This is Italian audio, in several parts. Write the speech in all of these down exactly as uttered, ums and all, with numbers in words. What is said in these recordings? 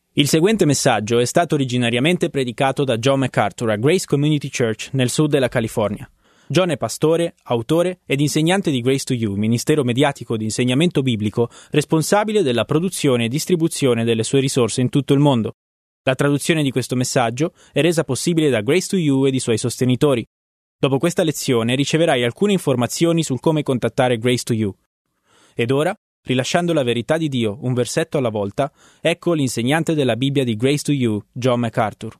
Il seguente messaggio è stato originariamente predicato da John MacArthur a Grace Community Church nel sud della California. John è pastore, autore ed insegnante di Grace to You, ministero mediatico di insegnamento biblico responsabile della produzione e distribuzione delle sue risorse in tutto il mondo. La traduzione di questo messaggio è resa possibile da Grace to You ed i suoi sostenitori. Dopo questa lezione riceverai alcune informazioni sul come contattare Grace to You. Ed ora, rilasciando la verità di Dio un versetto alla volta, ecco l'insegnante della Bibbia di Grace to You, John MacArthur.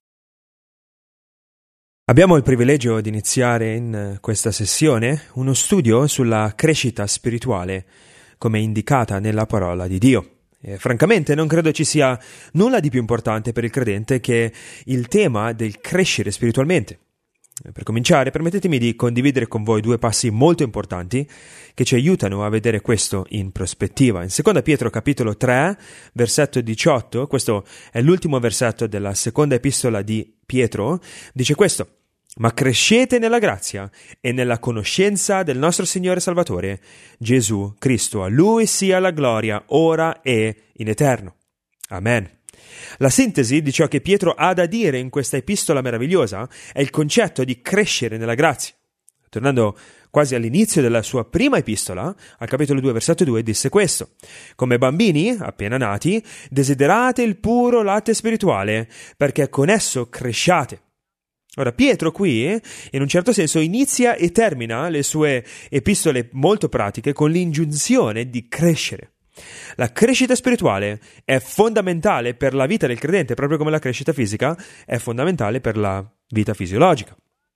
Abbiamo il privilegio di iniziare in questa sessione uno studio sulla crescita spirituale, come indicata nella parola di Dio. E francamente non credo ci sia nulla di più importante per il credente che il tema del crescere spiritualmente. Per cominciare, permettetemi di condividere con voi due passi molto importanti che ci aiutano a vedere questo in prospettiva. In seconda Pietro capitolo tre, versetto diciotto, questo è l'ultimo versetto della seconda epistola di Pietro, dice questo: «Ma crescete nella grazia e nella conoscenza del nostro Signore Salvatore, Gesù Cristo. A Lui sia la gloria, ora e in eterno. Amen». La sintesi di ciò che Pietro ha da dire in questa epistola meravigliosa è il concetto di crescere nella grazia. Tornando quasi all'inizio della sua prima epistola, al capitolo due, versetto due, disse questo: «Come bambini, appena nati, desiderate il puro latte spirituale, perché con esso cresciate». Ora, Pietro qui, in un certo senso, inizia e termina le sue epistole molto pratiche con l'ingiunzione di crescere. La crescita spirituale è fondamentale per la vita del credente, proprio come la crescita fisica è fondamentale per la vita fisiologica.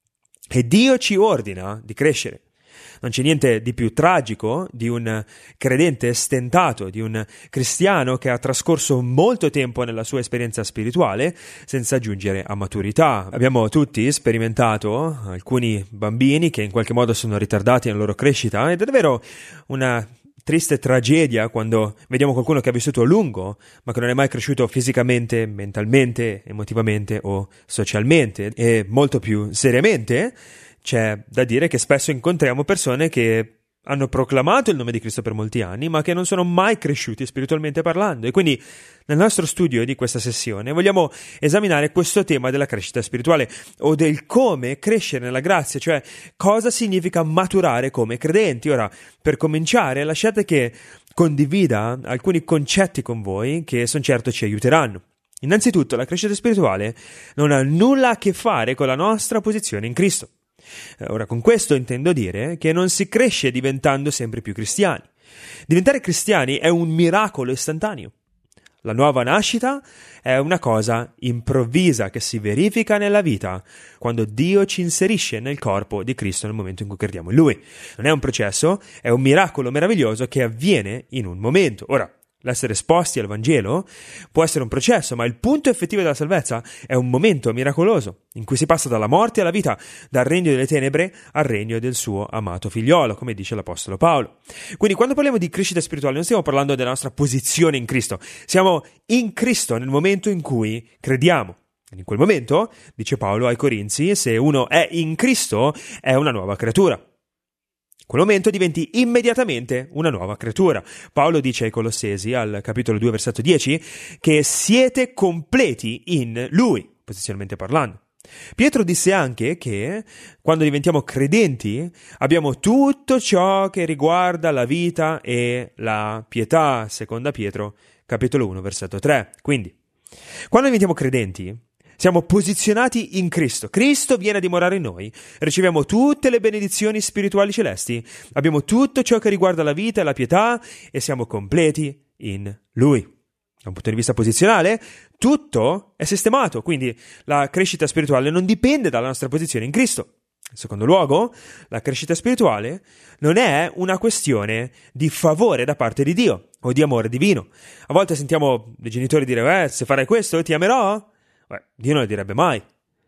E Dio ci ordina di crescere. Non c'è niente di più tragico di un credente stentato, di un cristiano che ha trascorso molto tempo nella sua esperienza spirituale senza giungere a maturità. Abbiamo tutti sperimentato alcuni bambini che in qualche modo sono ritardati nella loro crescita ed è davvero una triste tragedia quando vediamo qualcuno che ha vissuto a lungo, ma che non è mai cresciuto fisicamente, mentalmente, emotivamente o socialmente. E molto più seriamente c'è da dire che spesso incontriamo persone che hanno proclamato il nome di Cristo per molti anni, ma che non sono mai cresciuti spiritualmente parlando. E quindi nel nostro studio di questa sessione vogliamo esaminare questo tema della crescita spirituale o del come crescere nella grazia, cioè cosa significa maturare come credenti. Ora, per cominciare, lasciate che condivida alcuni concetti con voi che sono certo ci aiuteranno. Innanzitutto, la crescita spirituale non ha nulla a che fare con la nostra posizione in Cristo. Ora, con questo intendo dire che non si cresce diventando sempre più cristiani. Diventare cristiani è un miracolo istantaneo. La nuova nascita è una cosa improvvisa che si verifica nella vita quando Dio ci inserisce nel corpo di Cristo nel momento in cui crediamo in Lui. Non è un processo, è un miracolo meraviglioso che avviene in un momento. Ora, l'essere esposti al Vangelo può essere un processo, ma il punto effettivo della salvezza è un momento miracoloso in cui si passa dalla morte alla vita, dal regno delle tenebre al regno del suo amato figliolo, come dice l'Apostolo Paolo. Quindi quando parliamo di crescita spirituale non stiamo parlando della nostra posizione in Cristo, siamo in Cristo nel momento in cui crediamo. In quel momento, dice Paolo ai Corinzi, se uno è in Cristo è una nuova creatura. In quel momento diventi immediatamente una nuova creatura. Paolo dice ai Colossesi, al capitolo due, versetto dieci, che siete completi in Lui, posizionalmente parlando. Pietro disse anche che quando diventiamo credenti abbiamo tutto ciò che riguarda la vita e la pietà, seconda Pietro, capitolo uno, versetto tre. Quindi, quando diventiamo credenti, siamo posizionati in Cristo. Cristo viene a dimorare in noi. Riceviamo tutte le benedizioni spirituali celesti. Abbiamo tutto ciò che riguarda la vita e la pietà e siamo completi in Lui. Da un punto di vista posizionale, tutto è sistemato. Quindi la crescita spirituale non dipende dalla nostra posizione in Cristo. In secondo luogo, la crescita spirituale non è una questione di favore da parte di Dio o di amore divino. A volte sentiamo dei genitori dire: eh, se farai questo ti amerò? Beh, Dio non lo direbbe mai.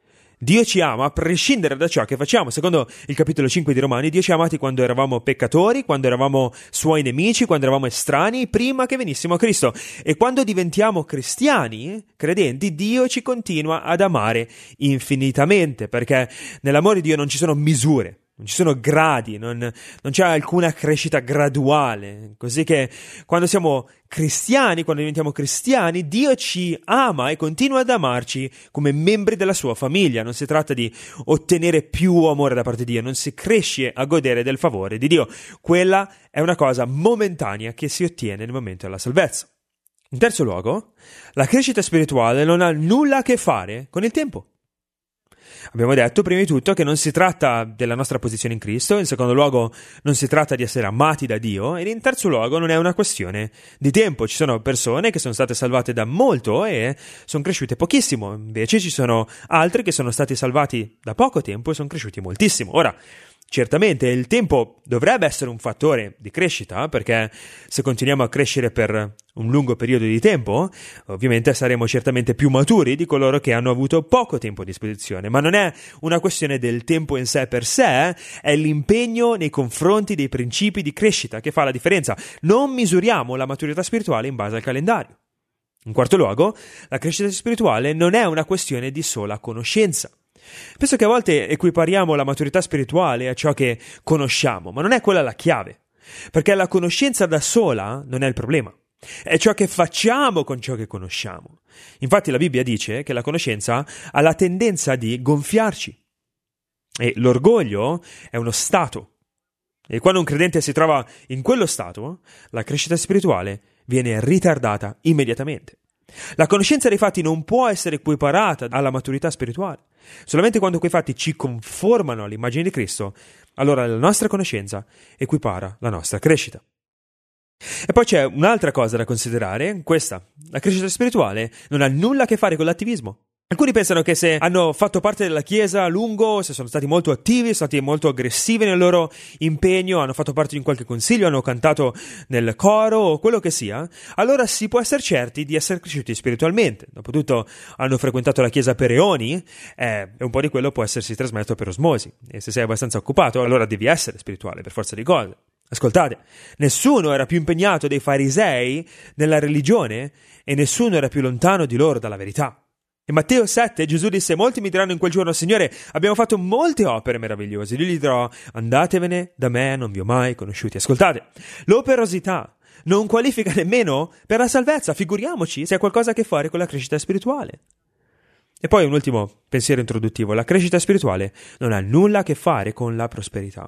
Dio ci ama a prescindere da ciò che facciamo. Secondo il capitolo cinque di Romani, Dio ci ha amati quando eravamo peccatori, quando eravamo suoi nemici, quando eravamo estranei, prima che venissimo a Cristo. E quando diventiamo cristiani, credenti, Dio ci continua ad amare infinitamente, perché nell'amore di Dio non ci sono misure. Non ci sono gradi, non, non c'è alcuna crescita graduale, così che quando siamo cristiani, quando diventiamo cristiani, Dio ci ama e continua ad amarci come membri della sua famiglia. Non si tratta di ottenere più amore da parte di Dio, non si cresce a godere del favore di Dio. Quella è una cosa momentanea che si ottiene nel momento della salvezza. In terzo luogo, la crescita spirituale non ha nulla a che fare con il tempo. Abbiamo detto prima di tutto che non si tratta della nostra posizione in Cristo, in secondo luogo non si tratta di essere amati da Dio, ed in terzo luogo non è una questione di tempo. Ci sono persone che sono state salvate da molto e sono cresciute pochissimo, invece ci sono altri che sono stati salvati da poco tempo e sono cresciuti moltissimo. Ora, certamente il tempo dovrebbe essere un fattore di crescita, perché se continuiamo a crescere per un lungo periodo di tempo, ovviamente saremo certamente più maturi di coloro che hanno avuto poco tempo a disposizione, ma non è una questione del tempo in sé per sé, è l'impegno nei confronti dei principi di crescita che fa la differenza. Non misuriamo la maturità spirituale in base al calendario. In quarto luogo, la crescita spirituale non è una questione di sola conoscenza. Penso che a volte equipariamo la maturità spirituale a ciò che conosciamo, ma non è quella la chiave, perché la conoscenza da sola non è il problema, è ciò che facciamo con ciò che conosciamo. Infatti la Bibbia dice che la conoscenza ha la tendenza di gonfiarci e l'orgoglio è uno stato, e quando un credente si trova in quello stato, la crescita spirituale viene ritardata immediatamente. La conoscenza dei fatti non può essere equiparata alla maturità spirituale. Solamente quando quei fatti ci conformano all'immagine di Cristo, allora la nostra conoscenza equipara la nostra crescita. E poi c'è un'altra cosa da considerare, questa: la crescita spirituale non ha nulla a che fare con l'attivismo. Alcuni pensano che se hanno fatto parte della Chiesa a lungo, se sono stati molto attivi, sono stati molto aggressivi nel loro impegno, hanno fatto parte di un qualche consiglio, hanno cantato nel coro o quello che sia, allora si può essere certi di essere cresciuti spiritualmente. Dopotutto hanno frequentato la Chiesa per eoni eh, e un po' di quello può essersi trasmesso per osmosi. E se sei abbastanza occupato, allora devi essere spirituale per forza di cose. Ascoltate, nessuno era più impegnato dei farisei nella religione e nessuno era più lontano di loro dalla verità. In Matteo sette Gesù disse: molti mi diranno in quel giorno: Signore, abbiamo fatto molte opere meravigliose. Io gli dirò: andatevene da me, non vi ho mai conosciuti. Ascoltate, l'operosità non qualifica nemmeno per la salvezza, figuriamoci se ha qualcosa a che fare con la crescita spirituale. E poi un ultimo pensiero introduttivo: la crescita spirituale non ha nulla a che fare con la prosperità.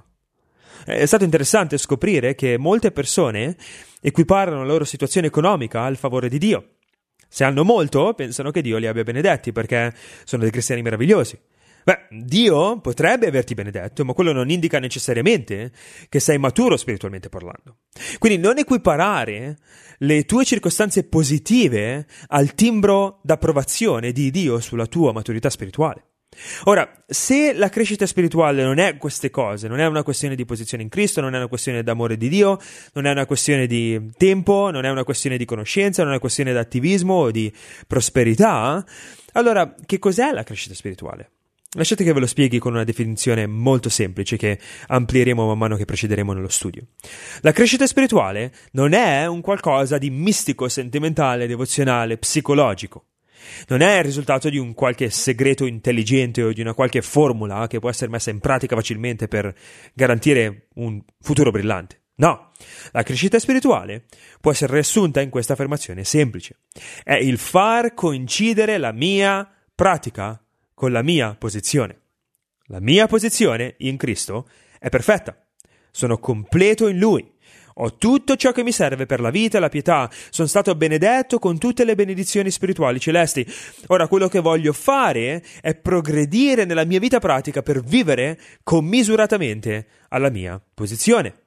È stato interessante scoprire che molte persone equiparano la loro situazione economica al favore di Dio. Se hanno molto, pensano che Dio li abbia benedetti perché sono dei cristiani meravigliosi. Beh, Dio potrebbe averti benedetto, ma quello non indica necessariamente che sei maturo spiritualmente parlando. Quindi non equiparare le tue circostanze positive al timbro d'approvazione di Dio sulla tua maturità spirituale. Ora, se la crescita spirituale non è queste cose, non è una questione di posizione in Cristo, non è una questione d'amore di Dio, non è una questione di tempo, non è una questione di conoscenza, non è una questione di attivismo o di prosperità, allora che cos'è la crescita spirituale? Lasciate che ve lo spieghi con una definizione molto semplice che amplieremo man mano che procederemo nello studio. La crescita spirituale non è un qualcosa di mistico, sentimentale, devozionale, psicologico. Non è il risultato di un qualche segreto intelligente o di una qualche formula che può essere messa in pratica facilmente per garantire un futuro brillante. No, la crescita spirituale può essere riassunta in questa affermazione semplice. È il far coincidere la mia pratica con la mia posizione. La mia posizione in Cristo è perfetta. Sono completo in Lui. Ho tutto ciò che mi serve per la vita e la pietà. Sono stato benedetto con tutte le benedizioni spirituali celesti. Ora, quello che voglio fare è progredire nella mia vita pratica per vivere commisuratamente alla mia posizione.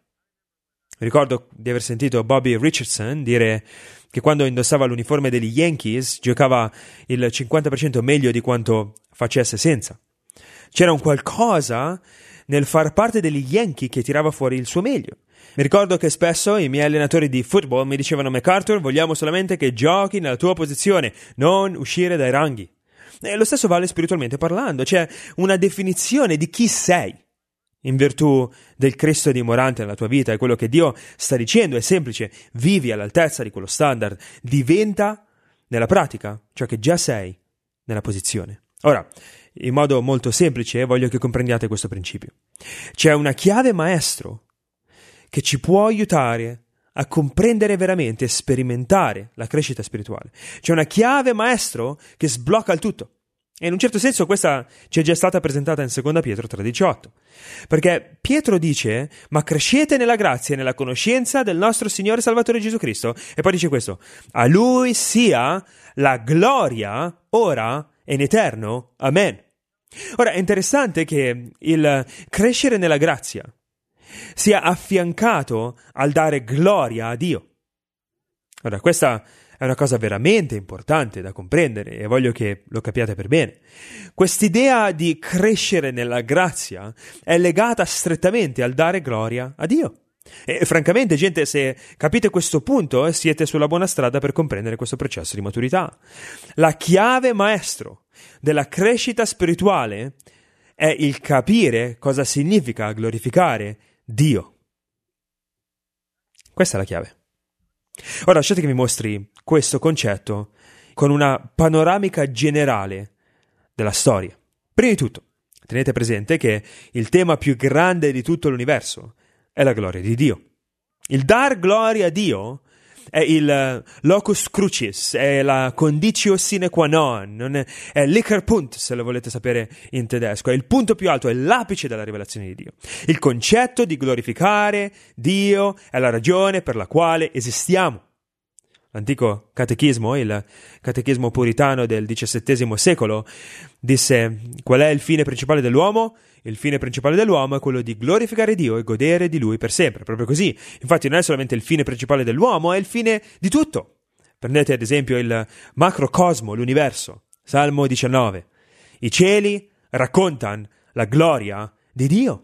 Ricordo di aver sentito Bobby Richardson dire che quando indossava l'uniforme degli Yankees giocava il cinquanta per cento meglio di quanto facesse senza. C'era un qualcosa nel far parte degli Yankee che tirava fuori il suo meglio. Mi ricordo che spesso i miei allenatori di football mi dicevano: MacArthur, vogliamo solamente che giochi nella tua posizione, non uscire dai ranghi. E lo stesso vale spiritualmente parlando, c'è una definizione di chi sei. In virtù del Cristo dimorante nella tua vita, e quello che Dio sta dicendo è semplice: vivi all'altezza di quello standard, diventa nella pratica ciò che già sei nella posizione. Ora, in modo molto semplice voglio che comprendiate questo principio. C'è una chiave maestro che ci può aiutare a comprendere veramente e sperimentare la crescita spirituale. C'è una chiave maestro che sblocca il tutto. E in un certo senso questa ci è già stata presentata in seconda Pietro tre diciotto. Perché Pietro dice: ma crescete nella grazia e nella conoscenza del nostro Signore e Salvatore Gesù Cristo. E poi dice questo: a Lui sia la gloria ora e in eterno. Amen. Ora è interessante che il crescere nella grazia sia affiancato al dare gloria a Dio. Ora questa è una cosa veramente importante da comprendere e voglio che lo capiate per bene. Quest'idea di crescere nella grazia è legata strettamente al dare gloria a Dio. E francamente, gente, se capite questo punto, siete sulla buona strada per comprendere questo processo di maturità. La chiave maestro della crescita spirituale è il capire cosa significa glorificare Dio. Questa è la chiave. Ora lasciate che vi mostri questo concetto con una panoramica generale della storia. Prima di tutto, tenete presente che il tema più grande di tutto l'universo è la gloria di Dio. Il dar gloria a Dio è il locus crucis, è la conditio sine qua non, non è, è l'Ikerpunkt, se lo volete sapere in tedesco, è il punto più alto, è l'apice della rivelazione di Dio. Il concetto di glorificare Dio è la ragione per la quale esistiamo. L'antico catechismo, il catechismo puritano del diciassettesimo secolo, disse: qual è il fine principale dell'uomo? Il fine principale dell'uomo è quello di glorificare Dio e godere di Lui per sempre, proprio così. Infatti non è solamente il fine principale dell'uomo, è il fine di tutto. Prendete ad esempio il macrocosmo, l'universo, Salmo diciannove. I cieli raccontano la gloria di Dio.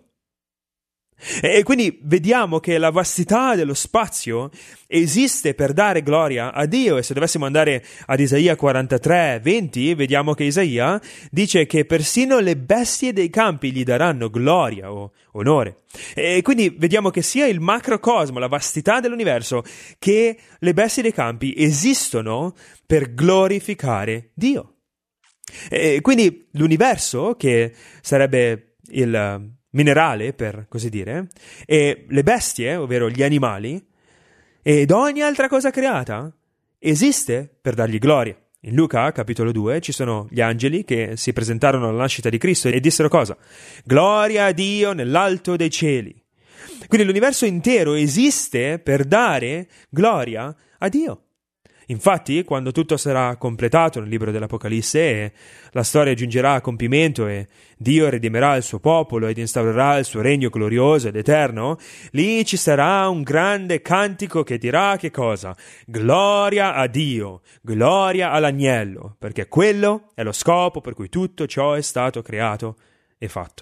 E quindi vediamo che la vastità dello spazio esiste per dare gloria a Dio. E se dovessimo andare ad Isaia quarantatré venti, vediamo che Isaia dice che persino le bestie dei campi gli daranno gloria o onore. E quindi vediamo che sia il macrocosmo, la vastità dell'universo, che le bestie dei campi esistono per glorificare Dio. E quindi l'universo, che sarebbe il minerale, per così dire, e le bestie, ovvero gli animali, ed ogni altra cosa creata, esiste per dargli gloria. In Luca, capitolo due, ci sono gli angeli che si presentarono alla nascita di Cristo e dissero cosa? Gloria a Dio nell'alto dei cieli. Quindi l'universo intero esiste per dare gloria a Dio. Infatti, quando tutto sarà completato nel libro dell'Apocalisse e la storia giungerà a compimento e Dio redimerà il suo popolo ed instaurerà il suo regno glorioso ed eterno, lì ci sarà un grande cantico che dirà che cosa? Gloria a Dio, gloria all'agnello, perché quello è lo scopo per cui tutto ciò è stato creato e fatto.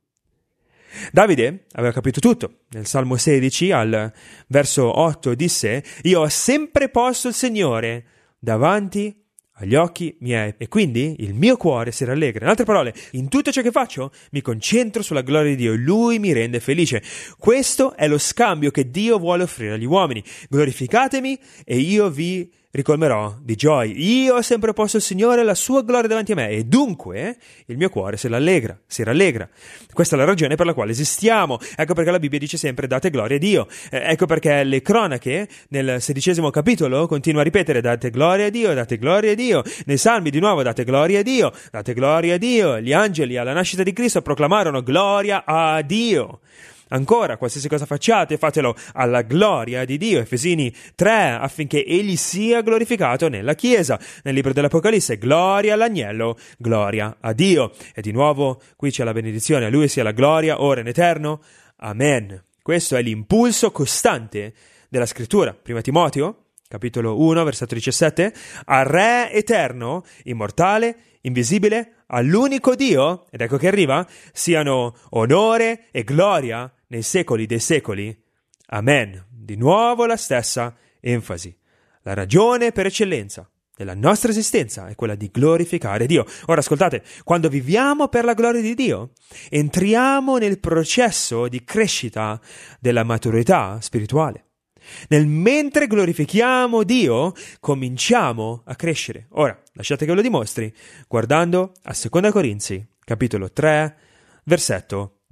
Davide aveva capito tutto. Nel Salmo sedici, al verso otto, disse: io ho sempre posto il Signore davanti agli occhi miei e quindi il mio cuore si rallegra. In altre parole, in tutto ciò che faccio mi concentro sulla gloria di Dio e Lui mi rende felice. Questo è lo scambio che Dio vuole offrire agli uomini. Glorificatemi e io vi ricolmerò di gioia. Io ho sempre posto il Signore e la sua gloria davanti a me e dunque il mio cuore si rallegra, si rallegra. Questa è la ragione per la quale esistiamo. Ecco perché la Bibbia dice sempre date gloria a Dio. Eh, ecco perché le cronache nel sedicesimo capitolo continua a ripetere date gloria a Dio, date gloria a Dio. Nei Salmi di nuovo date gloria a Dio, date gloria a Dio. Gli angeli alla nascita di Cristo proclamarono gloria a Dio. Ancora, qualsiasi cosa facciate, fatelo alla gloria di Dio. Efesini tre, affinché egli sia glorificato nella Chiesa. Nel libro dell'Apocalisse, gloria all'agnello, gloria a Dio. E di nuovo, qui c'è la benedizione, a lui sia la gloria, ora in eterno. Amen. Questo è l'impulso costante della scrittura. Prima Timoteo, capitolo uno, versetto diciassette, al Re eterno, immortale, invisibile, all'unico Dio, ed ecco che arriva, siano onore e gloria nei secoli dei secoli. Amen. Di nuovo la stessa enfasi. La ragione per eccellenza della nostra esistenza è quella di glorificare Dio. Ora ascoltate, quando viviamo per la gloria di Dio, entriamo nel processo di crescita della maturità spirituale. Nel mentre glorifichiamo Dio, cominciamo a crescere. Ora, lasciate che ve lo dimostri guardando a seconda Corinzi, capitolo tre, versetto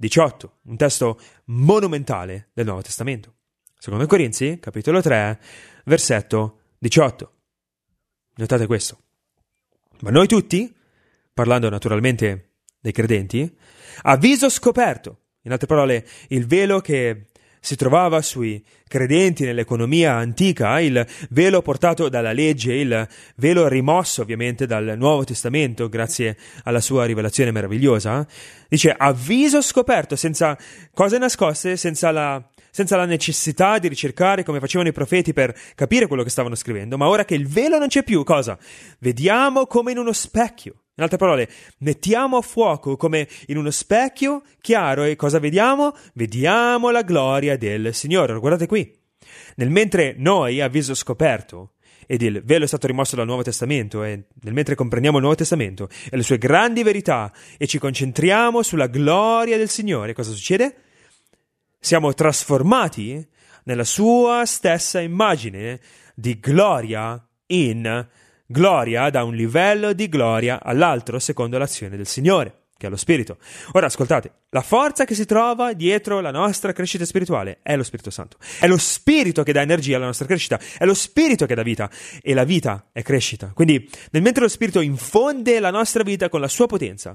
diciotto, un testo monumentale del Nuovo Testamento. Secondo Corinzi, capitolo tre, versetto diciotto. Notate questo. Ma noi tutti, parlando naturalmente dei credenti, a viso scoperto, in altre parole, il velo che si trovava sui credenti nell'economia antica, il velo portato dalla legge, il velo rimosso ovviamente dal Nuovo Testamento grazie alla sua rivelazione meravigliosa, dice a viso scoperto, senza cose nascoste, senza la, senza la necessità di ricercare come facevano i profeti per capire quello che stavano scrivendo, ma ora che il velo non c'è più, cosa? Vediamo come in uno specchio. In altre parole, mettiamo a fuoco come in uno specchio chiaro e cosa vediamo? Vediamo la gloria del Signore. Guardate qui. Nel mentre noi, a viso scoperto, ed il velo è stato rimosso dal Nuovo Testamento, e nel mentre comprendiamo il Nuovo Testamento e le sue grandi verità e ci concentriamo sulla gloria del Signore, cosa succede? Siamo trasformati nella sua stessa immagine di gloria in gloria, da un livello di gloria all'altro secondo l'azione del Signore, che è lo Spirito. Ora ascoltate, la forza che si trova dietro la nostra crescita spirituale è lo Spirito Santo. È lo Spirito che dà energia alla nostra crescita, è lo Spirito che dà vita, e la vita è crescita. Quindi, nel mentre lo Spirito infonde la nostra vita con la sua potenza,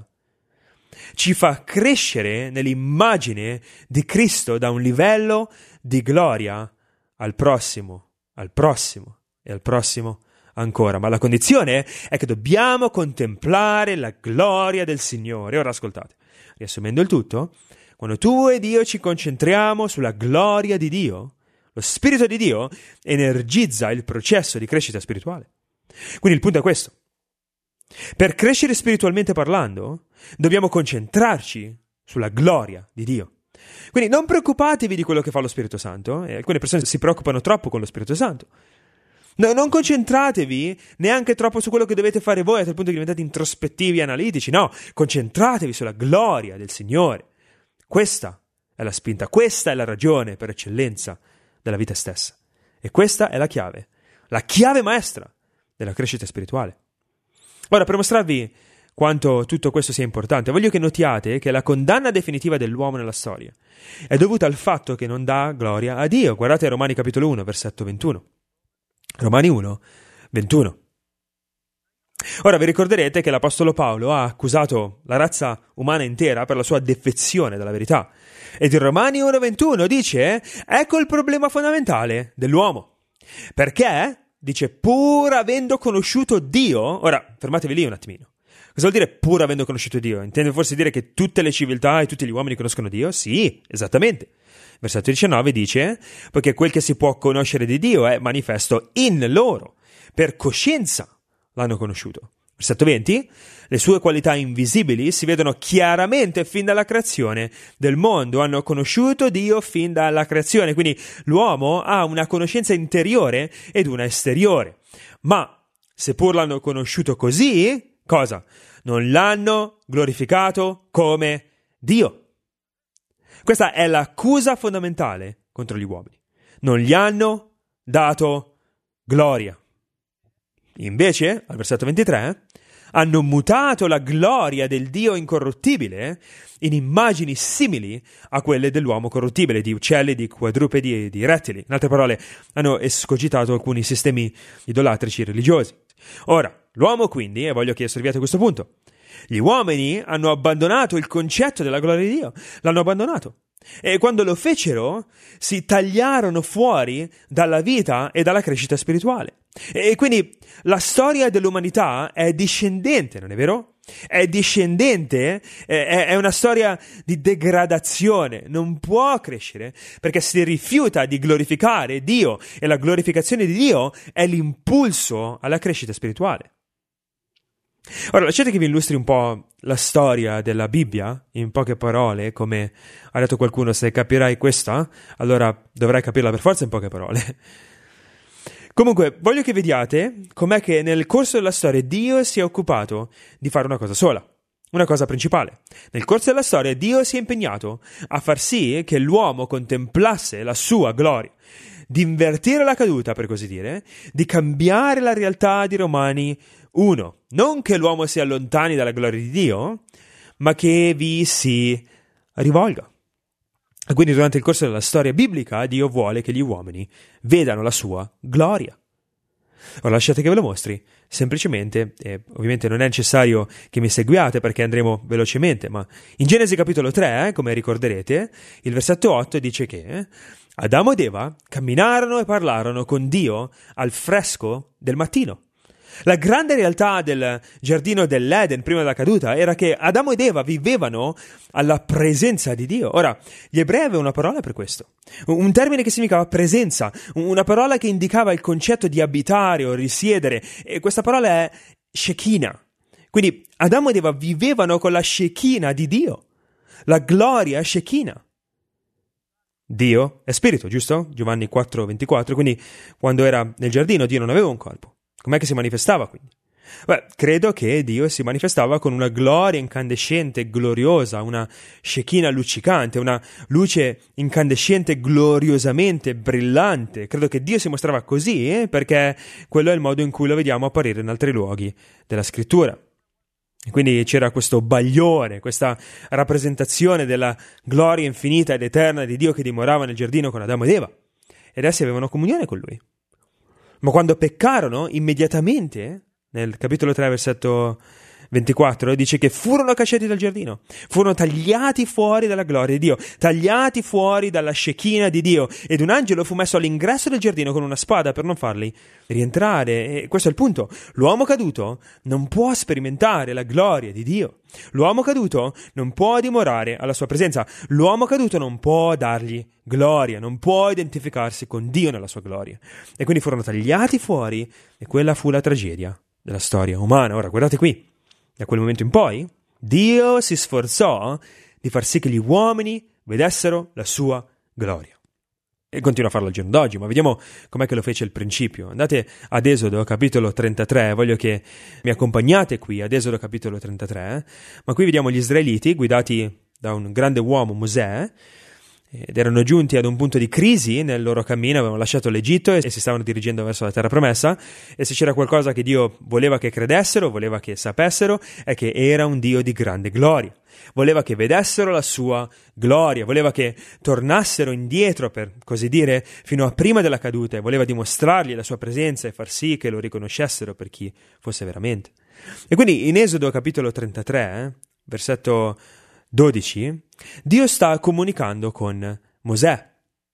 ci fa crescere nell'immagine di Cristo da un livello di gloria al prossimo, al prossimo e al prossimo ancora, ma la condizione è che dobbiamo contemplare la gloria del Signore. Ora ascoltate, riassumendo il tutto, quando tu ed io ci concentriamo sulla gloria di Dio, lo Spirito di Dio energizza il processo di crescita spirituale. Quindi il punto è questo. Per crescere spiritualmente parlando, dobbiamo concentrarci sulla gloria di Dio. Quindi non preoccupatevi di quello che fa lo Spirito Santo, e alcune persone si preoccupano troppo con lo Spirito Santo. No, non concentratevi neanche troppo su quello che dovete fare voi a tal punto che diventate introspettivi e analitici. No, concentratevi sulla gloria del Signore. Questa è la spinta, questa è la ragione per eccellenza della vita stessa. E questa è la chiave, la chiave maestra della crescita spirituale. Ora, per mostrarvi quanto tutto questo sia importante, voglio che notiate che la condanna definitiva dell'uomo nella storia è dovuta al fatto che non dà gloria a Dio. Guardate Romani capitolo uno, versetto ventuno. Romani uno, ventuno. Ora vi ricorderete che l'Apostolo Paolo ha accusato la razza umana intera per la sua defezione dalla verità. Ed in Romani uno, ventuno dice, ecco il problema fondamentale dell'uomo. Perché, dice, pur avendo conosciuto Dio, ora fermatevi lì un attimino. Cosa vuol dire pur avendo conosciuto Dio? Intende forse dire che tutte le civiltà e tutti gli uomini conoscono Dio? Sì, esattamente. Versetto diciannove dice, poiché quel che si può conoscere di Dio è manifesto in loro, per coscienza l'hanno conosciuto. Versetto venti, le sue qualità invisibili si vedono chiaramente fin dalla creazione del mondo, hanno conosciuto Dio fin dalla creazione, quindi l'uomo ha una conoscenza interiore ed una esteriore. Ma, seppur l'hanno conosciuto così, cosa? Non l'hanno glorificato come Dio. Questa è l'accusa fondamentale contro gli uomini. Non gli hanno dato gloria. Invece, al versetto ventitré, hanno mutato la gloria del Dio incorruttibile in immagini simili a quelle dell'uomo corruttibile, di uccelli, di quadrupedi e di rettili. In altre parole, hanno escogitato alcuni sistemi idolatrici religiosi. Ora, l'uomo quindi, e voglio che osserviate questo punto, gli uomini hanno abbandonato il concetto della gloria di Dio, l'hanno abbandonato. E quando lo fecero, si tagliarono fuori dalla vita e dalla crescita spirituale. E quindi la storia dell'umanità è discendente, non è vero? È discendente, è, è una storia di degradazione, non può crescere perché si rifiuta di glorificare Dio e la glorificazione di Dio è l'impulso alla crescita spirituale. Ora, lasciate che vi illustri un po' la storia della Bibbia, in poche parole, come ha detto qualcuno, se capirai questa, allora dovrai capirla per forza in poche parole. Comunque, voglio che vediate com'è che nel corso della storia Dio si è occupato di fare una cosa sola, una cosa principale. Nel corso della storia Dio si è impegnato a far sì che l'uomo contemplasse la sua gloria, di invertire la caduta, per così dire, di cambiare la realtà di Romani uno. Non che l'uomo si allontani dalla gloria di Dio, ma che vi si rivolga. E quindi durante il corso della storia biblica Dio vuole che gli uomini vedano la sua gloria. Ora lasciate che ve lo mostri, semplicemente, e ovviamente non è necessario che mi seguiate perché andremo velocemente, ma in Genesi capitolo tre, eh, come ricorderete, il versetto otto dice che eh, Adamo ed Eva camminarono e parlarono con Dio al fresco del mattino. La grande realtà del giardino dell'Eden prima della caduta era che Adamo ed Eva vivevano alla presenza di Dio. Ora, gli ebrei avevano una parola per questo, un termine che significava presenza, una parola che indicava il concetto di abitare o risiedere, e questa parola è Shekinah. Quindi Adamo ed Eva vivevano con la Shekinah di Dio, la gloria Shekinah. Dio è spirito, giusto? Giovanni quattro ventiquattro, quindi quando era nel giardino Dio non aveva un corpo. Com'è che si manifestava quindi? Beh, credo che Dio si manifestava con una gloria incandescente, gloriosa, una Shekinah luccicante, una luce incandescente, gloriosamente brillante. Credo che Dio si mostrava così, eh? Perché quello è il modo in cui lo vediamo apparire in altri luoghi della Scrittura. E quindi c'era questo bagliore, questa rappresentazione della gloria infinita ed eterna di Dio che dimorava nel giardino con Adamo ed Eva. Ed essi avevano comunione con Lui. Ma quando peccarono, immediatamente, nel capitolo tre, versetto ventiquattro, dice che furono cacciati dal giardino, furono tagliati fuori dalla gloria di Dio, tagliati fuori dalla Shekinah di Dio, ed un angelo fu messo all'ingresso del giardino con una spada per non farli rientrare. E questo è il punto. L'uomo caduto non può sperimentare la gloria di Dio. L'uomo caduto non può dimorare alla sua presenza. L'uomo caduto non può dargli gloria, non può identificarsi con Dio nella sua gloria. E quindi furono tagliati fuori, e quella fu la tragedia della storia umana. Ora, guardate qui. Da quel momento in poi, Dio si sforzò di far sì che gli uomini vedessero la sua gloria. E continua a farlo al giorno d'oggi, ma vediamo com'è che lo fece al principio. Andate ad Esodo capitolo trentatré, voglio che mi accompagnate qui ad Esodo capitolo trentatré, ma qui vediamo gli israeliti guidati da un grande uomo, Mosè, ed erano giunti ad un punto di crisi nel loro cammino, avevano lasciato l'Egitto e si stavano dirigendo verso la terra promessa, e se c'era qualcosa che Dio voleva che credessero, voleva che sapessero, è che era un Dio di grande gloria. Voleva che vedessero la sua gloria, voleva che tornassero indietro, per così dire, fino a prima della caduta, e voleva dimostrargli la sua presenza e far sì che lo riconoscessero per chi fosse veramente. E quindi in Esodo capitolo trentatré, eh, versetto dodici, Dio sta comunicando con Mosè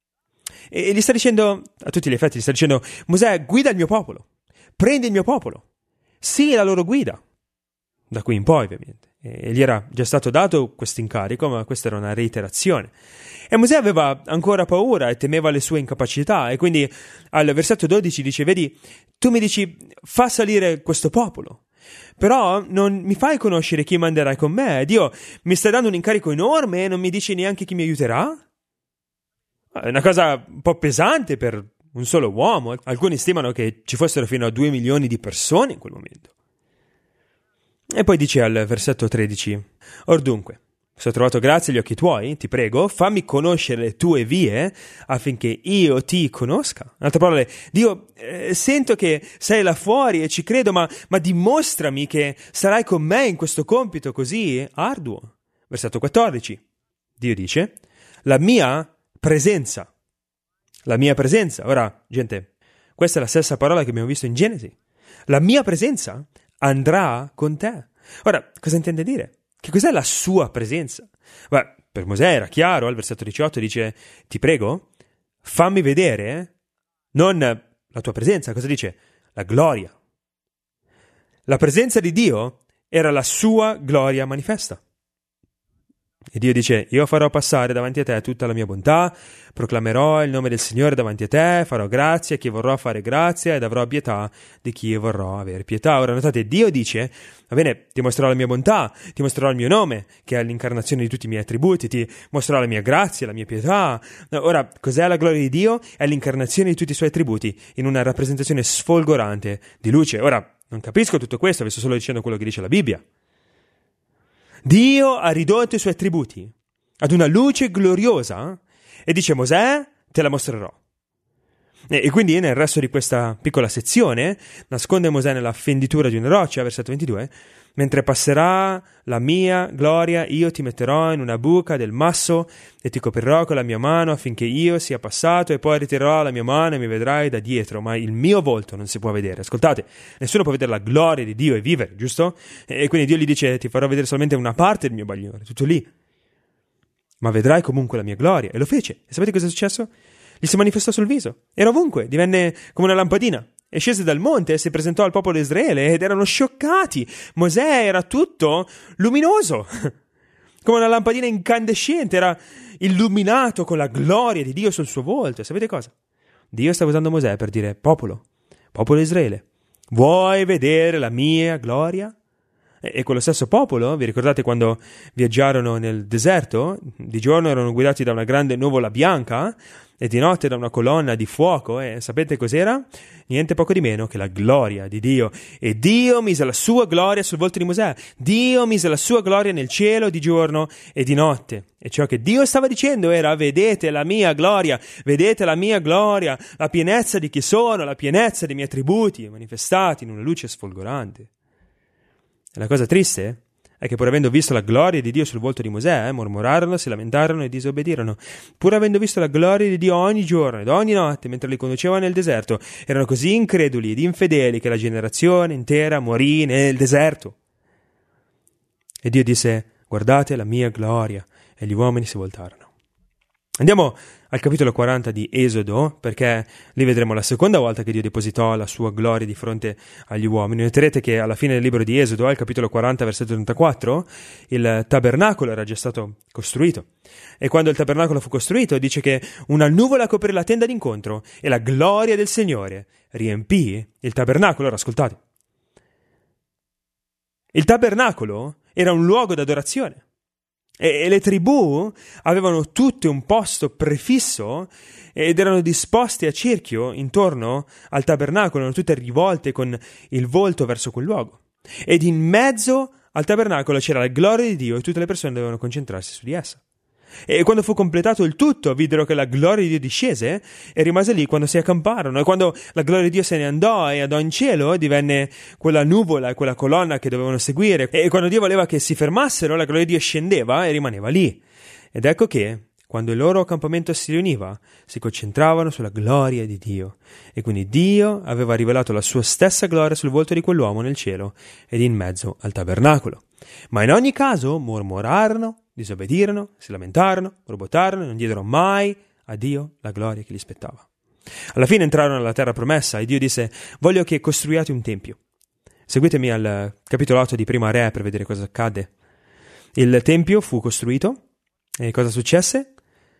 e gli sta dicendo, a tutti gli effetti, gli sta dicendo: Mosè, guida il mio popolo, prendi il mio popolo, sii la loro guida. Da qui in poi, ovviamente. E gli era già stato dato questo incarico, ma questa era una reiterazione. E Mosè aveva ancora paura e temeva le sue incapacità, e quindi al versetto dodici dice: vedi, tu mi dici, fa salire questo popolo, però non mi fai conoscere chi manderai con me. Dio mi sta dando un incarico enorme e non mi dici neanche chi mi aiuterà? È una cosa un po' pesante per un solo uomo. Alcuni stimano che ci fossero fino a due milioni di persone in quel momento. E poi dice al versetto tredici: Or dunque, se ho trovato grazia agli occhi tuoi, ti prego, fammi conoscere le tue vie affinché io ti conosca. In altre parole, Dio, eh, sento che sei là fuori e ci credo, ma, ma dimostrami che sarai con me in questo compito così arduo. Versetto quattordici. Dio dice: la mia presenza. La mia presenza. Ora, gente, questa è la stessa parola che abbiamo visto in Genesi. La mia presenza andrà con te. Ora, cosa intende dire? Che cos'è la sua presenza? Beh, per Mosè era chiaro, al versetto diciotto dice: ti prego, fammi vedere non la tua presenza, cosa dice? La gloria. La presenza di Dio era la sua gloria manifesta. E Dio dice: io farò passare davanti a te tutta la mia bontà, proclamerò il nome del Signore davanti a te, farò grazia a chi vorrò fare grazia ed avrò pietà di chi vorrò avere pietà. Ora notate, Dio dice: va bene, ti mostrerò la mia bontà, ti mostrerò il mio nome, che è l'incarnazione di tutti i miei attributi, ti mostrerò la mia grazia, la mia pietà. Ora, cos'è la gloria di Dio? È l'incarnazione di tutti i suoi attributi in una rappresentazione sfolgorante di luce. Ora, non capisco tutto questo, vi sto solo dicendo quello che dice la Bibbia. Dio ha ridotto i suoi attributi ad una luce gloriosa e dice: Mosè, te la mostrerò. E, e quindi nel resto di questa piccola sezione nasconde Mosè nella fenditura di una roccia, versetto ventidue, mentre passerà la mia gloria, io ti metterò in una buca del masso e ti coprirò con la mia mano affinché io sia passato, e poi ritirerò la mia mano e mi vedrai da dietro, ma il mio volto non si può vedere. Ascoltate, nessuno può vedere la gloria di Dio e vivere, giusto? E quindi Dio gli dice: ti farò vedere solamente una parte del mio bagliore, tutto lì, ma vedrai comunque la mia gloria. E lo fece. E sapete cosa è successo? Gli si manifestò sul viso, era ovunque, divenne come una lampadina. E scese dal monte e si presentò al popolo di Israele ed erano scioccati. Mosè era tutto luminoso, come una lampadina incandescente, era illuminato con la gloria di Dio sul suo volto. E sapete cosa? Dio stava usando Mosè per dire: popolo, popolo di Israele, vuoi vedere la mia gloria? E quello stesso popolo, vi ricordate quando viaggiarono nel deserto? Di giorno erano guidati da una grande nuvola bianca e di notte da una colonna di fuoco, e sapete cos'era? Niente poco di meno che la gloria di Dio. E Dio mise la sua gloria sul volto di Mosè. Dio mise la sua gloria nel cielo di giorno e di notte. E ciò che Dio stava dicendo era: vedete la mia gloria, vedete la mia gloria, la pienezza di chi sono, la pienezza dei miei attributi manifestati in una luce sfolgorante. E la cosa triste è che, pur avendo visto la gloria di Dio sul volto di Mosè, eh, mormorarono, si lamentarono e disobbedirono. Pur avendo visto la gloria di Dio ogni giorno ed ogni notte mentre li conduceva nel deserto, erano così increduli ed infedeli che la generazione intera morì nel deserto. E Dio disse: guardate la mia gloria. E gli uomini si voltarono. Andiamo al capitolo quaranta di Esodo, perché lì vedremo la seconda volta che Dio depositò la sua gloria di fronte agli uomini. Noterete che alla fine del libro di Esodo, al capitolo quaranta, versetto trentaquattro, il tabernacolo era già stato costruito. E quando il tabernacolo fu costruito, dice che una nuvola coprì la tenda d'incontro e la gloria del Signore riempì il tabernacolo. Ora ascoltate. Il tabernacolo era un luogo d'adorazione. E le tribù avevano tutte un posto prefisso ed erano disposte a cerchio intorno al tabernacolo, erano tutte rivolte con il volto verso quel luogo. Ed in mezzo al tabernacolo c'era la gloria di Dio e tutte le persone dovevano concentrarsi su di essa. E quando fu completato il tutto, videro che la gloria di Dio discese e rimase lì quando si accamparono. E quando la gloria di Dio se ne andò e andò in cielo, divenne quella nuvola e quella colonna che dovevano seguire. E quando Dio voleva che si fermassero, la gloria di Dio scendeva e rimaneva lì. Ed ecco che, quando il loro accampamento si riuniva, si concentravano sulla gloria di Dio. E quindi Dio aveva rivelato la sua stessa gloria sul volto di quell'uomo nel cielo ed in mezzo al tabernacolo. Ma in ogni caso mormorarono, disobbedirono, si lamentarono, robotarono e non diedero mai a Dio la gloria che gli spettava. Alla fine entrarono nella terra promessa e Dio disse: voglio che costruiate un tempio. Seguitemi al capitolo otto di Prima Re per vedere cosa accadde. Il tempio fu costruito e cosa successe?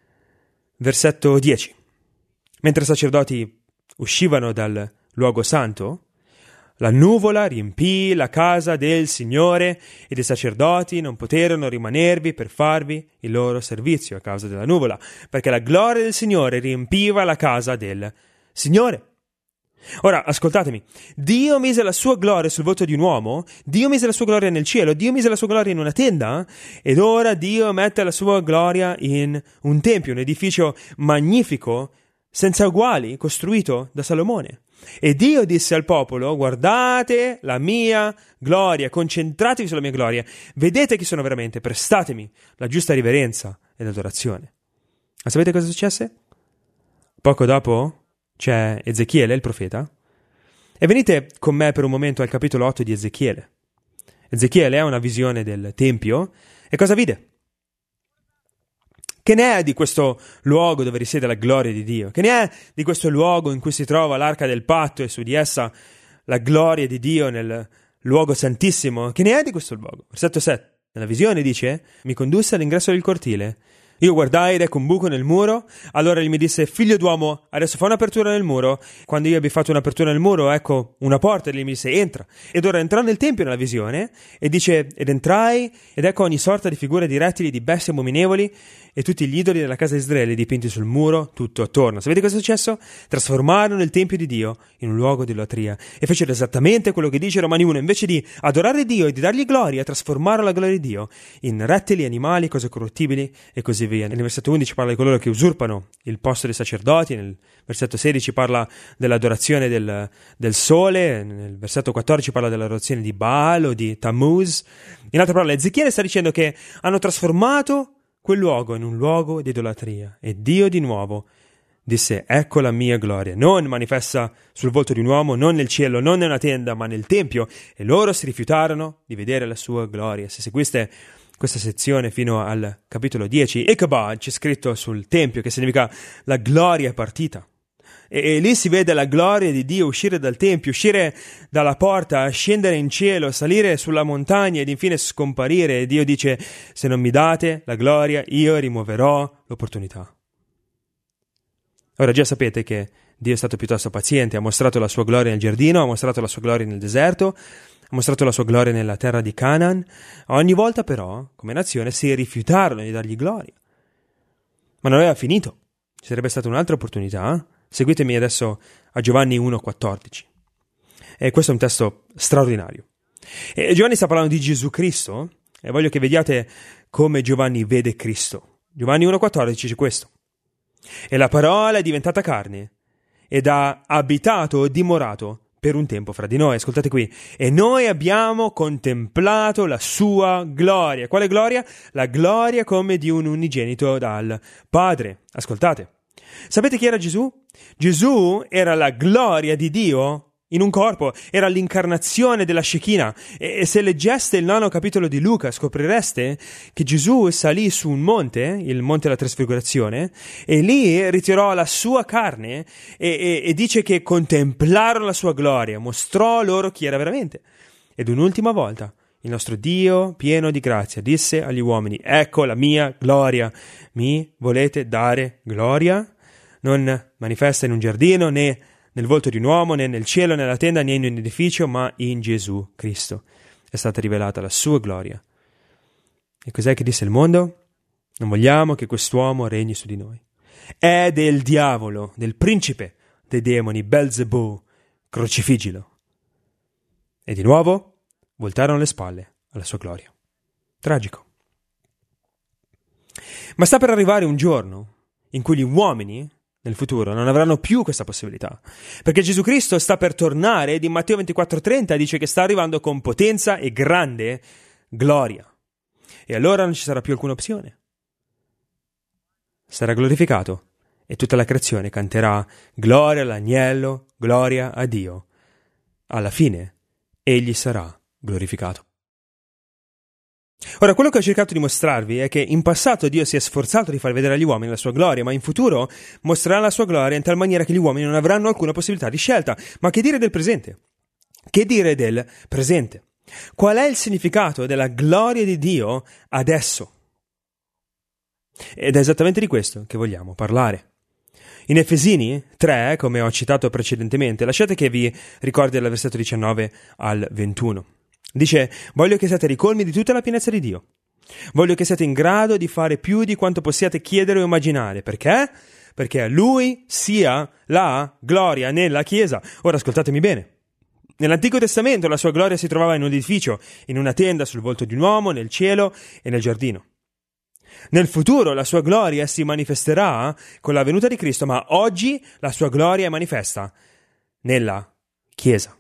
Versetto dieci. Mentre i sacerdoti uscivano dal luogo santo, la nuvola riempì la casa del Signore ed i sacerdoti non poterono rimanervi per farvi il loro servizio a causa della nuvola, perché la gloria del Signore riempiva la casa del Signore. Ora, ascoltatemi, Dio mise la sua gloria sul volto di un uomo, Dio mise la sua gloria nel cielo, Dio mise la sua gloria in una tenda, ed ora Dio mette la sua gloria in un tempio, un edificio magnifico, senza uguali, costruito da Salomone. E Dio disse al popolo: guardate la mia gloria, concentratevi sulla mia gloria, vedete chi sono veramente, prestatemi la giusta riverenza ed adorazione. Ma sapete cosa successe? Poco dopo c'è Ezechiele, il profeta, e venite con me per un momento al capitolo otto di Ezechiele. Ezechiele ha una visione del Tempio, e cosa vide? Che ne è di questo luogo dove risiede la gloria di Dio? Che ne è di questo luogo in cui si trova l'arca del patto e su di essa la gloria di Dio nel luogo santissimo? Che ne è di questo luogo? Versetto sette. Nella visione dice: mi condusse all'ingresso del cortile. Io guardai ed ecco un buco nel muro. Allora egli mi disse: figlio d'uomo, adesso fa un'apertura nel muro. Quando io ebbi fatto un'apertura nel muro, ecco una porta, e egli mi disse: entra. Ed ora entrò nel tempio nella visione, e dice: ed entrai, ed ecco ogni sorta di figure di rettili, di bestie abominevoli, e tutti gli idoli della casa di Israele dipinti sul muro tutto attorno. Sapete cosa è successo? Trasformarono il tempio di Dio in un luogo di idolatria e fecero esattamente quello che dice Romani uno: invece di adorare Dio e di dargli gloria, trasformarono la gloria di Dio in rettili, animali, cose corruttibili e così così via. Nel versetto undici parla di coloro che usurpano il posto dei sacerdoti, nel versetto sedici parla dell'adorazione del, del sole, nel versetto quattordici parla dell'adorazione di Baal o di Tammuz. In altre parole, Ezechiele sta dicendo che hanno trasformato quel luogo in un luogo di idolatria e Dio di nuovo disse: ecco la mia gloria, non manifesta sul volto di un uomo, non nel cielo, non nella tenda, ma nel tempio, e loro si rifiutarono di vedere la sua gloria. Se seguiste questa sezione fino al capitolo dieci, Ichabod c'è scritto sul tempio, che significa la gloria è partita. E, e lì si vede la gloria di Dio uscire dal tempio, uscire dalla porta, scendere in cielo, salire sulla montagna ed infine scomparire. E Dio dice: se non mi date la gloria, io rimuoverò l'opportunità. Ora già sapete che Dio è stato piuttosto paziente, ha mostrato la sua gloria nel giardino, ha mostrato la sua gloria nel deserto, ha mostrato la sua gloria nella terra di Canaan. Ogni volta però, come nazione, si rifiutarono di dargli gloria. Ma non aveva finito, ci sarebbe stata un'altra opportunità. Seguitemi adesso a Giovanni uno quattordici. E questo è un testo straordinario. E Giovanni sta parlando di Gesù Cristo, e voglio che vediate come Giovanni vede Cristo. Giovanni uno quattordici dice questo: e la parola è diventata carne ed ha abitato o dimorato per un tempo fra di noi. Ascoltate qui: e noi abbiamo contemplato la sua gloria. Quale gloria? La gloria come di un unigenito dal Padre. Ascoltate. Sapete chi era Gesù? Gesù era la gloria di Dio in un corpo, era l'incarnazione della Shekinah. E, e se leggeste il nono capitolo di Luca scoprireste che Gesù salì su un monte, il monte della trasfigurazione, e lì ritirò la sua carne e, e, e dice che contemplarono la sua gloria, mostrò loro chi era veramente. Ed un'ultima volta il nostro Dio, pieno di grazia, disse agli uomini: ecco la mia gloria, mi volete dare gloria? Non manifesta in un giardino, né nel volto di un uomo, né nel cielo, né nella tenda, né in un edificio, ma in Gesù Cristo è stata rivelata la sua gloria. E cos'è che disse il mondo? Non vogliamo che quest'uomo regni su di noi. È del diavolo, del principe dei demoni, Belzebù, crocifiggilo. E di nuovo voltarono le spalle alla sua gloria. Tragico. Ma sta per arrivare un giorno in cui gli uomini nel futuro non avranno più questa possibilità, perché Gesù Cristo sta per tornare ed in Matteo ventiquattro trenta dice che sta arrivando con potenza e grande gloria, e allora non ci sarà più alcuna opzione. Sarà glorificato e tutta la creazione canterà gloria all'agnello, gloria a Dio. Alla fine egli sarà glorificato. Ora, quello che ho cercato di mostrarvi è che in passato Dio si è sforzato di far vedere agli uomini la sua gloria, ma in futuro mostrerà la sua gloria in tal maniera che gli uomini non avranno alcuna possibilità di scelta. Ma che dire del presente? Che dire del presente? Qual è il significato della gloria di Dio adesso? Ed è esattamente di questo che vogliamo parlare. In Efesini tre, come ho citato precedentemente, lasciate che vi ricordi dal versetto diciannove al ventuno. Dice: voglio che siate ricolmi di tutta la pienezza di Dio. Voglio che siate in grado di fare più di quanto possiate chiedere o immaginare. Perché? Perché a Lui sia la gloria nella Chiesa. Ora ascoltatemi bene. Nell'Antico Testamento la sua gloria si trovava in un edificio, in una tenda, sul volto di un uomo, nel cielo e nel giardino. Nel futuro la sua gloria si manifesterà con la venuta di Cristo, ma oggi la sua gloria è manifesta nella Chiesa.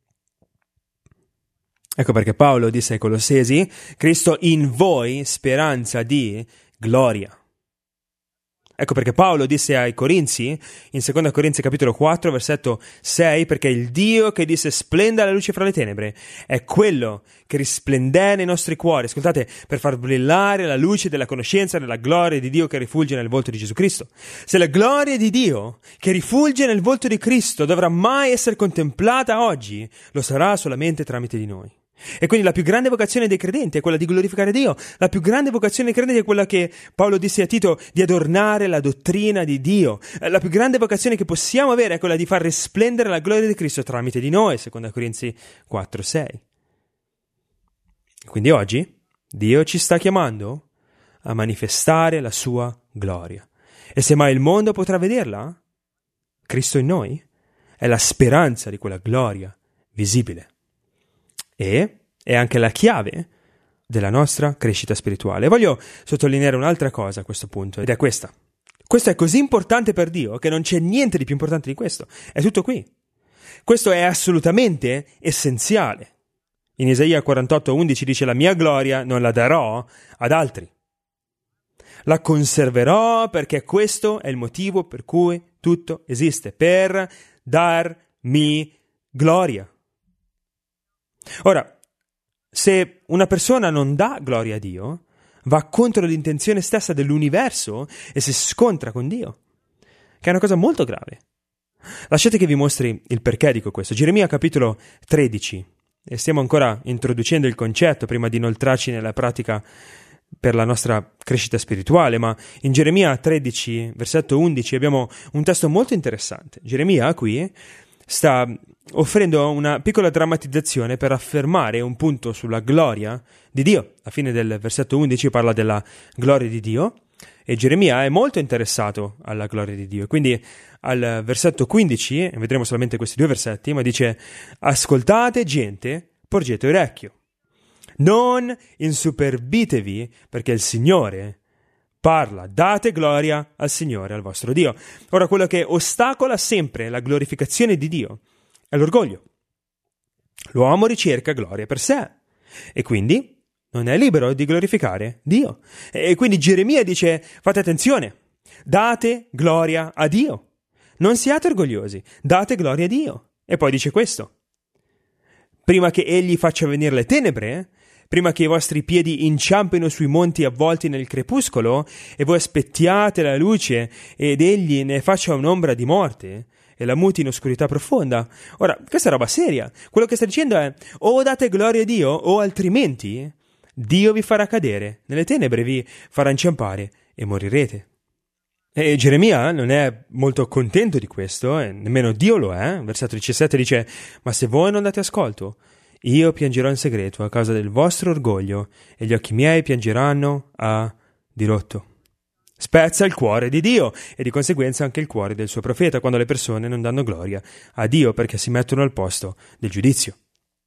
Ecco perché Paolo disse ai Colossesi: Cristo in voi speranza di gloria. Ecco perché Paolo disse ai Corinzi, in seconda Corinzi capitolo quattro, versetto sei, perché il Dio che disse splenda la luce fra le tenebre è quello che risplende nei nostri cuori, ascoltate, per far brillare la luce della conoscenza della gloria di Dio che rifulge nel volto di Gesù Cristo. Se la gloria di Dio che rifulge nel volto di Cristo dovrà mai essere contemplata oggi, lo sarà solamente tramite di noi. E quindi la più grande vocazione dei credenti è quella di glorificare Dio. La più grande vocazione dei credenti è quella che Paolo disse a Tito, di adornare la dottrina di Dio. La più grande vocazione che possiamo avere è quella di far risplendere la gloria di Cristo tramite di noi, seconda Corinzi quattro sei. Quindi oggi Dio ci sta chiamando a manifestare la sua gloria. E se mai il mondo potrà vederla, Cristo in noi è la speranza di quella gloria visibile. E è anche la chiave della nostra crescita spirituale. Voglio sottolineare un'altra cosa a questo punto, ed è questa. Questo è così importante per Dio che non c'è niente di più importante di questo. È tutto qui. Questo è assolutamente essenziale. In Isaia quarantotto undici dice: la mia gloria non la darò ad altri. La conserverò perché questo è il motivo per cui tutto esiste, per darmi gloria. Ora, se una persona non dà gloria a Dio, va contro l'intenzione stessa dell'universo e si scontra con Dio, che è una cosa molto grave. Lasciate che vi mostri il perché dico questo. Geremia capitolo tredici, e stiamo ancora introducendo il concetto prima di inoltrarci nella pratica per la nostra crescita spirituale, ma in Geremia tredici, versetto undici, abbiamo un testo molto interessante. Geremia qui sta offrendo una piccola drammatizzazione per affermare un punto sulla gloria di Dio. A fine del versetto undici parla della gloria di Dio e Geremia è molto interessato alla gloria di Dio. Quindi al versetto quindici, e vedremo solamente questi due versetti, ma dice: ascoltate gente, porgete orecchio. Non insuperbitevi perché il Signore parla, date gloria al Signore, al vostro Dio. Ora, quello che ostacola sempre la glorificazione di Dio è l'orgoglio. L'uomo ricerca gloria per sé e quindi non è libero di glorificare Dio. E quindi Geremia dice: fate attenzione, date gloria a Dio. Non siate orgogliosi, date gloria a Dio. E poi dice questo: prima che Egli faccia venire le tenebre, prima che i vostri piedi inciampino sui monti avvolti nel crepuscolo e voi aspettiate la luce ed Egli ne faccia un'ombra di morte e la muti in oscurità profonda. Ora, questa è roba seria. Quello che sta dicendo è: o date gloria a Dio o altrimenti Dio vi farà cadere nelle tenebre, vi farà inciampare e morirete. E Geremia non è molto contento di questo, e nemmeno Dio lo è. Versetto diciassette dice: ma se voi non date ascolto, io piangerò in segreto a causa del vostro orgoglio e gli occhi miei piangeranno a dirotto. Spezza il cuore di Dio e di conseguenza anche il cuore del suo profeta quando le persone non danno gloria a Dio perché si mettono al posto del giudizio.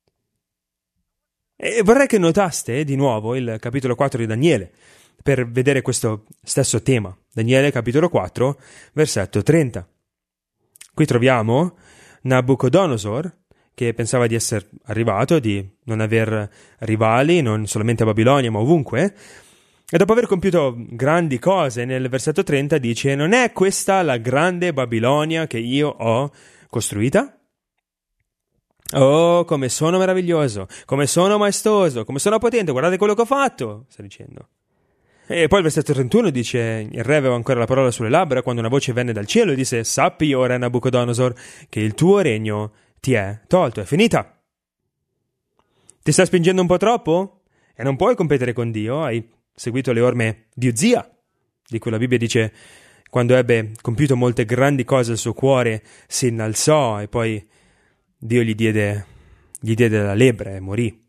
E vorrei che notaste di nuovo il capitolo quattro di Daniele per vedere questo stesso tema. Daniele capitolo quattro, versetto trenta. Qui troviamo Nabucodonosor che pensava di essere arrivato, di non aver rivali non solamente a Babilonia ma ovunque, e dopo aver compiuto grandi cose nel versetto trenta dice: non è questa la grande Babilonia che io ho costruita? Oh, come sono meraviglioso, come sono maestoso, come sono potente, guardate quello che ho fatto, sta dicendo. E poi il versetto trentuno dice: il re aveva ancora la parola sulle labbra quando una voce venne dal cielo e disse: sappi ora, Nabucodonosor, che il tuo regno ti è tolto, è finita. Ti sta spingendo un po' troppo? E non puoi competere con Dio, hai seguito le orme di Uzia, di cui la Bibbia dice: quando ebbe compiuto molte grandi cose il suo cuore si innalzò e poi Dio gli diede, gli diede la lebbra e morì.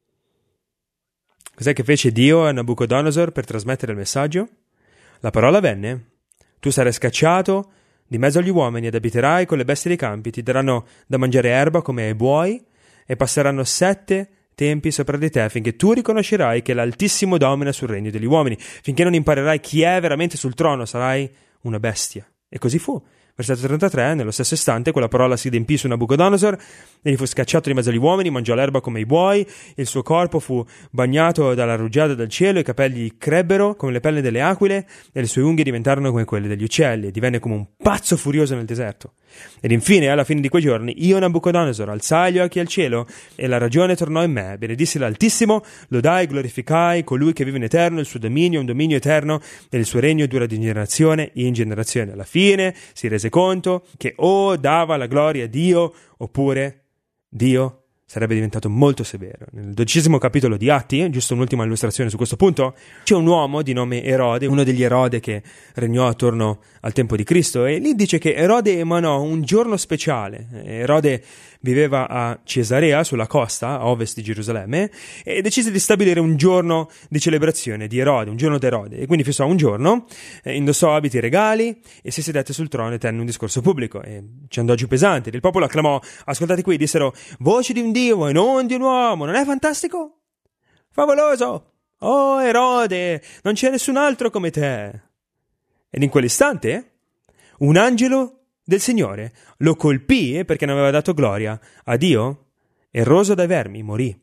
Cos'è che fece Dio a Nabucodonosor per trasmettere il messaggio? La parola venne: tu sarai scacciato di mezzo agli uomini ed abiterai con le bestie dei campi, ti daranno da mangiare erba come ai buoi e passeranno sette tempi sopra di te finché tu riconoscerai che l'Altissimo domina sul regno degli uomini, finché non imparerai chi è veramente sul trono, sarai una bestia. E così fu. Versetto trentatré, nello stesso istante quella parola si adempì su Nabucodonosor, egli fu scacciato di mezzo agli uomini, mangiò l'erba come i buoi, il suo corpo fu bagnato dalla rugiada del cielo, i capelli crebbero come le pelle delle aquile e le sue unghie diventarono come quelle degli uccelli e divenne come un pazzo furioso nel deserto. Ed infine, alla fine di quei giorni, io Nabucodonosor alzai gli occhi al cielo e la ragione tornò in me, benedissi l'Altissimo, lodai, glorificai colui che vive in eterno, il suo dominio è un dominio eterno e il suo regno dura di generazione in generazione. Alla fine si rese conto che o dava la gloria a Dio oppure Dio sarebbe diventato molto severo. Nel dodicesimo capitolo di Atti, giusto un'ultima illustrazione su questo punto, c'è un uomo di nome Erode, uno degli Erode che regnò attorno al tempo di Cristo, e lì dice che Erode emanò un giorno speciale. Erode viveva a Cesarea, sulla costa, a ovest di Gerusalemme, e decise di stabilire un giorno di celebrazione di Erode, un giorno d'Erode, e quindi fissò un giorno, eh, indossò abiti regali e si sedette sul trono e tenne un discorso pubblico, e ci andò giù pesante. Il popolo acclamò: ascoltate qui, dissero: voci di un Dio e non di un uomo, non è fantastico? favoloso! Oh Erode, non c'è nessun altro come te! Ed in quell'istante un angelo del Signore lo colpì perché non aveva dato gloria a Dio e roso dai vermi morì.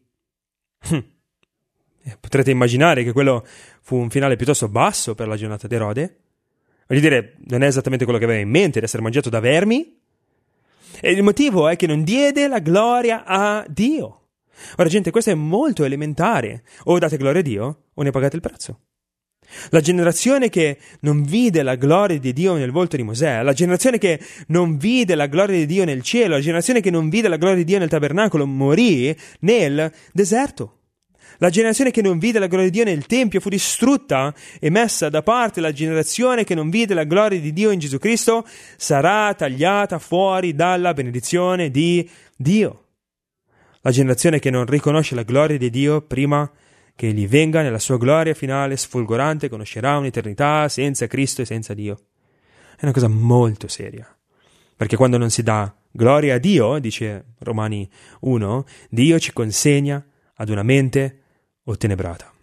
Potrete immaginare che quello fu un finale piuttosto basso per la giornata di Erode. Voglio dire, non è esattamente quello che aveva in mente, di essere mangiato da vermi. E il motivo è che non diede la gloria a Dio. Ora, gente, questo è molto elementare. O date gloria a Dio, o ne pagate il prezzo. La generazione che non vide la gloria di Dio nel volto di Mosè, la generazione che non vide la gloria di Dio nel cielo, la generazione che non vide la gloria di Dio nel tabernacolo, morì nel deserto. La generazione che non vide la gloria di Dio nel Tempio fu distrutta e messa da parte. La generazione che non vide la gloria di Dio in Gesù Cristo sarà tagliata fuori dalla benedizione di Dio. La generazione che non riconosce la gloria di Dio prima che gli venga nella sua gloria finale sfolgorante conoscerà un'eternità senza Cristo e senza Dio. È una cosa molto seria, perché quando non si dà gloria a Dio, dice Romani uno, Dio ci consegna ad una mente ottenebrata.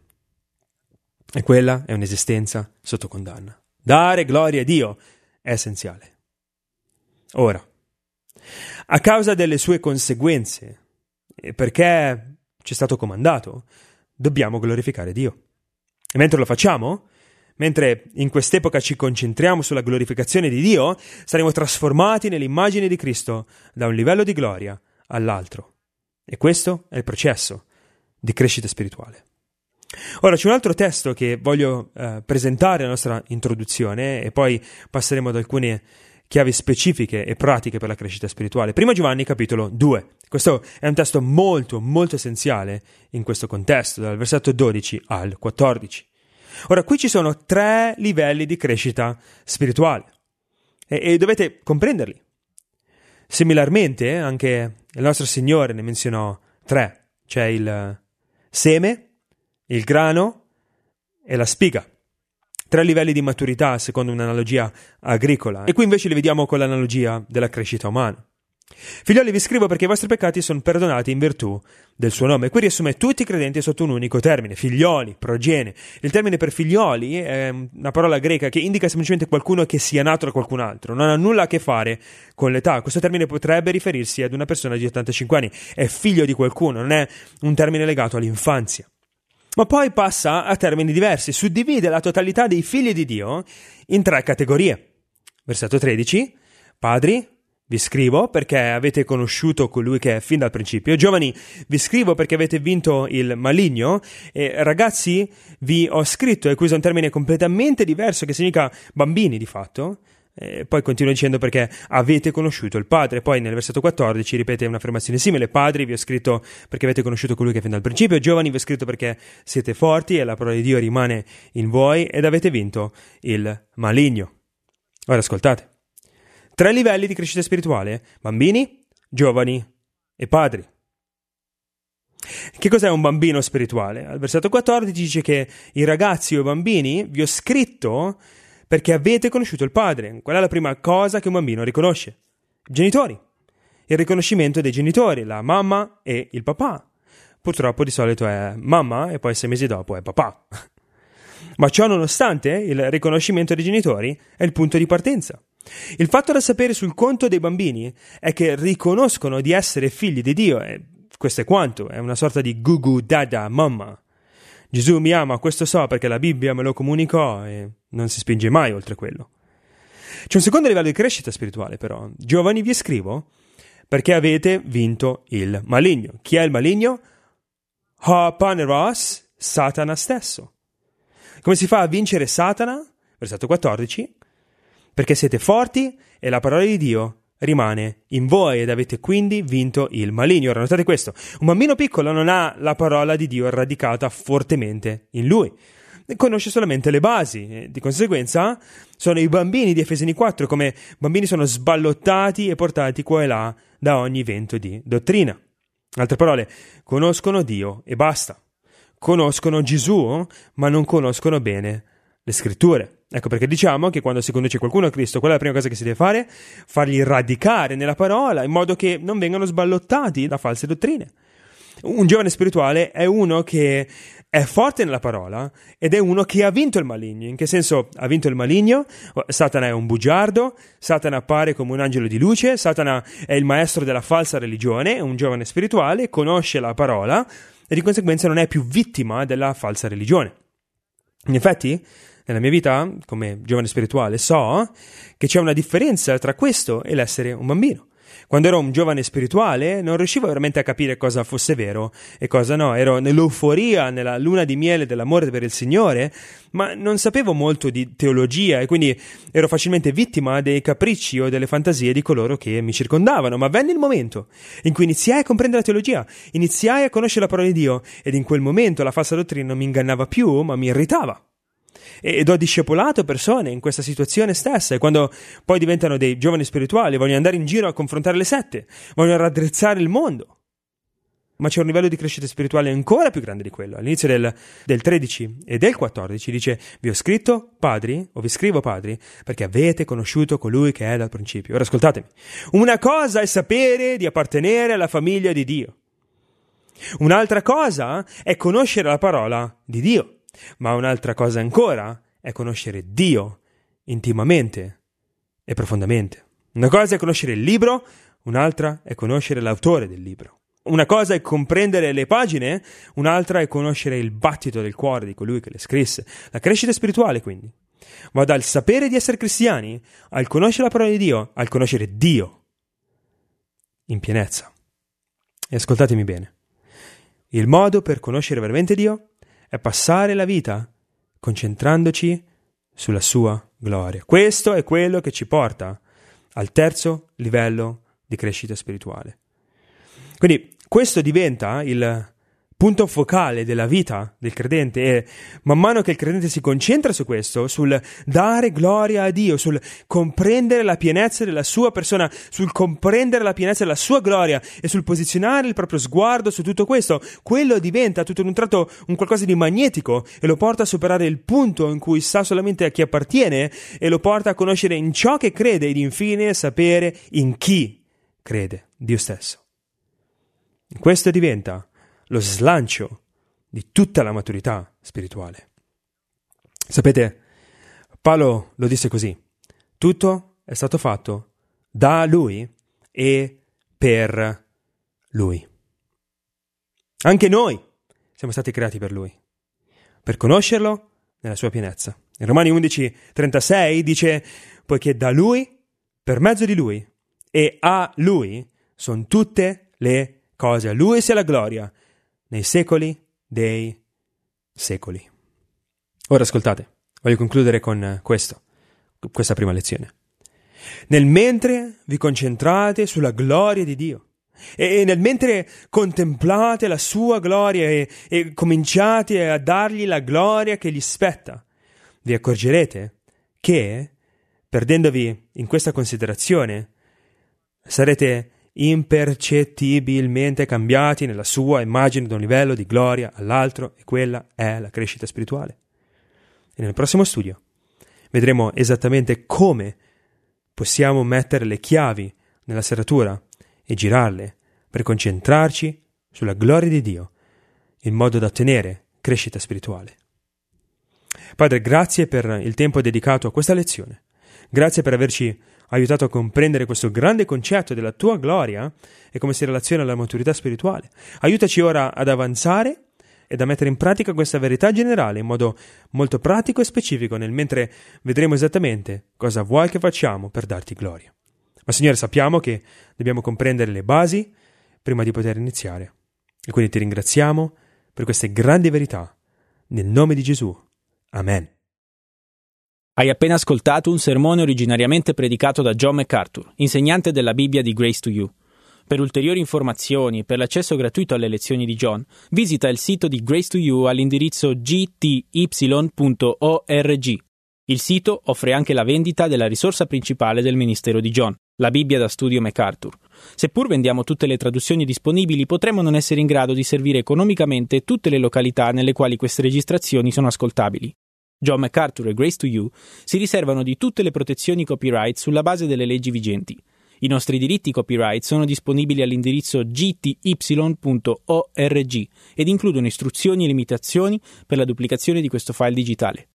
E quella è un'esistenza sotto condanna. Dare gloria a Dio è essenziale. Ora, a causa delle sue conseguenze, e perché ci è stato comandato, dobbiamo glorificare Dio. E mentre lo facciamo, mentre in quest'epoca ci concentriamo sulla glorificazione di Dio, saremo trasformati nell'immagine di Cristo da un livello di gloria all'altro. E questo è il processo di crescita spirituale. Ora c'è un altro testo che voglio eh, presentare alla nostra introduzione e poi passeremo ad alcune chiavi specifiche e pratiche per la crescita spirituale. Primo Giovanni capitolo due. Questo è un testo molto molto essenziale in questo contesto, dal versetto dodici al quattordici. Ora qui ci sono tre livelli di crescita spirituale e, e dovete comprenderli. Similarmente anche il nostro Signore ne menzionò tre. C'è il seme, il grano e la spiga. Tre livelli di maturità secondo un'analogia agricola. E qui invece li vediamo con l'analogia della crescita umana. Figlioli, vi scrivo perché i vostri peccati sono perdonati in virtù del suo nome. Qui riassume tutti i credenti sotto un unico termine, figlioli, progenie. Il termine per figlioli è una parola greca che indica semplicemente qualcuno che sia nato da qualcun altro, non ha nulla a che fare con l'età. Questo termine potrebbe riferirsi ad una persona di ottantacinque anni, è figlio di qualcuno, non è un termine legato all'infanzia. Ma poi passa a termini diversi, suddivide la totalità dei figli di Dio in tre categorie. Versetto tredici, padri, vi scrivo perché avete conosciuto colui che è fin dal principio. Giovani, vi scrivo perché avete vinto il maligno. E ragazzi, vi ho scritto, e qui è un termine completamente diverso che significa bambini di fatto. E poi continua dicendo perché avete conosciuto il Padre. Poi nel versetto quattordici ripete un'affermazione simile. Padri, vi ho scritto perché avete conosciuto colui che è fin dal principio. Giovani, vi ho scritto perché siete forti e la parola di Dio rimane in voi ed avete vinto il maligno. Ora ascoltate. Tre livelli di crescita spirituale: bambini, giovani e padri. Che cos'è un bambino spirituale? Al versetto quattordici dice che i ragazzi o i bambini vi ho scritto perché avete conosciuto il Padre. Qual è la prima cosa che un bambino riconosce? I genitori. Il riconoscimento dei genitori, la mamma e il papà. Purtroppo di solito è mamma e poi sei mesi dopo è papà. Ma ciò nonostante, il riconoscimento dei genitori è il punto di partenza. Il fatto da sapere sul conto dei bambini è che riconoscono di essere figli di Dio, e questo è quanto, è una sorta di gugu dada mamma. Gesù mi ama, questo so perché la Bibbia me lo comunicò e non si spinge mai oltre quello. C'è un secondo livello di crescita spirituale però. Giovani, vi scrivo perché avete vinto il maligno. Chi è il maligno? Hapaneros, Satana stesso. Come si fa a vincere Satana? Versetto quattordici. Perché siete forti e la parola di Dio rimane in voi ed avete quindi vinto il maligno. Ora notate questo, un bambino piccolo non ha la parola di Dio radicata fortemente in lui, conosce solamente le basi e di conseguenza sono i bambini di Efesini quattro, come bambini sono sballottati e portati qua e là da ogni vento di dottrina. In altre parole, conoscono Dio e basta, conoscono Gesù ma non conoscono bene le scritture. Ecco perché diciamo che quando si conduce qualcuno a Cristo, qual è la prima cosa che si deve fare? Fargli radicare nella parola in modo che non vengano sballottati da false dottrine. Un giovane spirituale è uno che è forte nella parola ed è uno che ha vinto il maligno. In che senso ha vinto il maligno? Satana è un bugiardo, Satana appare come un angelo di luce, Satana è il maestro della falsa religione, è un giovane spirituale, conosce la parola e di conseguenza non è più vittima della falsa religione. In effetti, nella mia vita, come giovane spirituale, so che c'è una differenza tra questo e l'essere un bambino. Quando ero un giovane spirituale non riuscivo veramente a capire cosa fosse vero e cosa no. Ero nell'euforia, nella luna di miele dell'amore per il Signore, ma non sapevo molto di teologia e quindi ero facilmente vittima dei capricci o delle fantasie di coloro che mi circondavano. Ma venne il momento in cui iniziai a comprendere la teologia, iniziai a conoscere la parola di Dio ed in quel momento la falsa dottrina non mi ingannava più, ma mi irritava. Ed ho discepolato persone in questa situazione stessa, e quando poi diventano dei giovani spirituali vogliono andare in giro a confrontare le sette, vogliono raddrizzare il mondo. Ma c'è un livello di crescita spirituale ancora più grande di quello. All'inizio del, del tredici e del quattordici dice: vi ho scritto padri, o vi scrivo padri, perché avete conosciuto colui che è dal principio. Ora ascoltatemi, una cosa è sapere di appartenere alla famiglia di Dio, un'altra cosa è conoscere la parola di Dio. Ma un'altra cosa ancora è conoscere Dio intimamente e profondamente. Una cosa è conoscere il libro, un'altra è conoscere l'autore del libro. Una cosa è comprendere le pagine, un'altra è conoscere il battito del cuore di colui che le scrisse. La crescita spirituale, quindi, va dal sapere di essere cristiani al conoscere la parola di Dio, al conoscere Dio in pienezza. E ascoltatemi bene. Il modo per conoscere veramente Dio è passare la vita concentrandoci sulla sua gloria. Questo è quello che ci porta al terzo livello di crescita spirituale. Quindi questo diventa il punto focale della vita del credente, e man mano che il credente si concentra su questo, sul dare gloria a Dio, sul comprendere la pienezza della sua persona, sul comprendere la pienezza della sua gloria e sul posizionare il proprio sguardo su tutto questo, quello diventa tutto in un tratto un qualcosa di magnetico e lo porta a superare il punto in cui sa solamente a chi appartiene e lo porta a conoscere in ciò che crede ed infine sapere in chi crede, Dio stesso. Questo diventa lo slancio di tutta la maturità spirituale. Sapete, Paolo lo disse così: tutto è stato fatto da Lui e per Lui. Anche noi siamo stati creati per Lui, per conoscerlo nella sua pienezza. In Romani undici trentasei dice: poiché da Lui, per mezzo di Lui e a Lui sono tutte le cose. A Lui sia la gloria nei secoli dei secoli. Ora ascoltate, voglio concludere con questo, questa prima lezione. Nel mentre vi concentrate sulla gloria di Dio e nel mentre contemplate la sua gloria e, e cominciate a dargli la gloria che gli spetta, vi accorgerete che, perdendovi in questa considerazione, sarete impercettibilmente cambiati nella sua immagine da un livello di gloria all'altro, e quella è la crescita spirituale. E nel prossimo studio vedremo esattamente come possiamo mettere le chiavi nella serratura e girarle per concentrarci sulla gloria di Dio in modo da ottenere crescita spirituale. Padre, grazie per il tempo dedicato a questa lezione. Grazie per averci aiutato a comprendere questo grande concetto della tua gloria e come si relaziona alla maturità spirituale. Aiutaci ora ad avanzare ed a mettere in pratica questa verità generale in modo molto pratico e specifico, nel mentre vedremo esattamente cosa vuoi che facciamo per darti gloria. Ma Signore, sappiamo che dobbiamo comprendere le basi prima di poter iniziare, e quindi ti ringraziamo per queste grandi verità. Nel nome di Gesù. Amen. Hai appena ascoltato un sermone originariamente predicato da John MacArthur, insegnante della Bibbia di Grace to You. Per ulteriori informazioni e per l'accesso gratuito alle lezioni di John, visita il sito di Grace to You all'indirizzo g t y punto org. Il sito offre anche la vendita della risorsa principale del ministero di John, la Bibbia da studio MacArthur. Seppur vendiamo tutte le traduzioni disponibili, potremmo non essere in grado di servire economicamente tutte le località nelle quali queste registrazioni sono ascoltabili. John MacArthur e Grace to You si riservano di tutte le protezioni copyright sulla base delle leggi vigenti. I nostri diritti copyright sono disponibili all'indirizzo g t y punto org ed includono istruzioni e limitazioni per la duplicazione di questo file digitale.